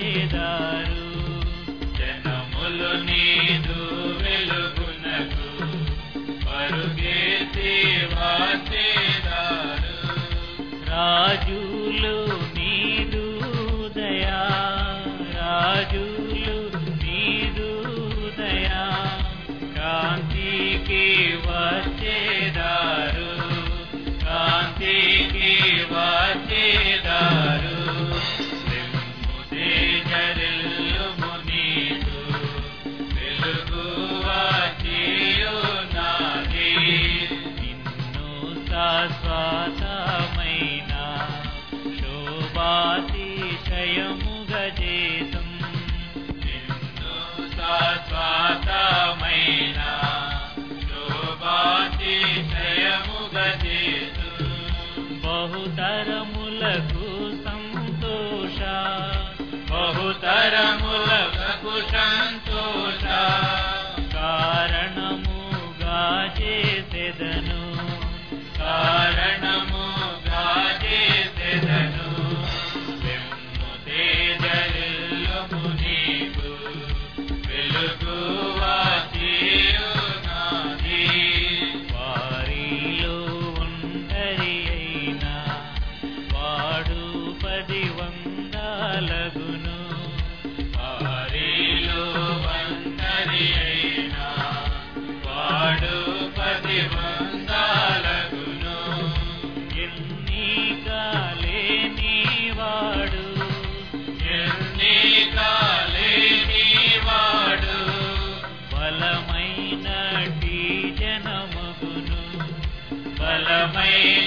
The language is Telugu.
వచ్చేదారు. జనములు నీదు వెలుగునకు పరుగెత్తి వచ్చేదారు. రాజులు నీదు దయా, రాజులు నీదు దయా, కాంతికి వచ్చేదారు, కాంతికి వచ్చేదారు. వెలుగు తేజరిల్లుము నీదు వెలుగు వచ్చేయున్నది. నిన్ను శాశ్వతమైన శోభాతిశయముగా చేతుం, నిన్ను శాశ్వతమైన శోభాతిశయముగా చేతుం. బహుతరములకు సంతోష, బహుతరములకు సంతోష కారణముగా చేసెదను, కారణముగా చేసెదను. వెమ్ము తేజరిల్లుము నీకు వెలుగు వచ్చేయున్నది. వారిలో ఒంటరి అయినా వాడు 10 వందలగును, వారిలో ఒంటరి అయినా వాడు 10 వందలగును. ఎన్నిక లేని వాడు, ఎన్నిక లేని వాడు బలమైనటి జనమగును, బలమైన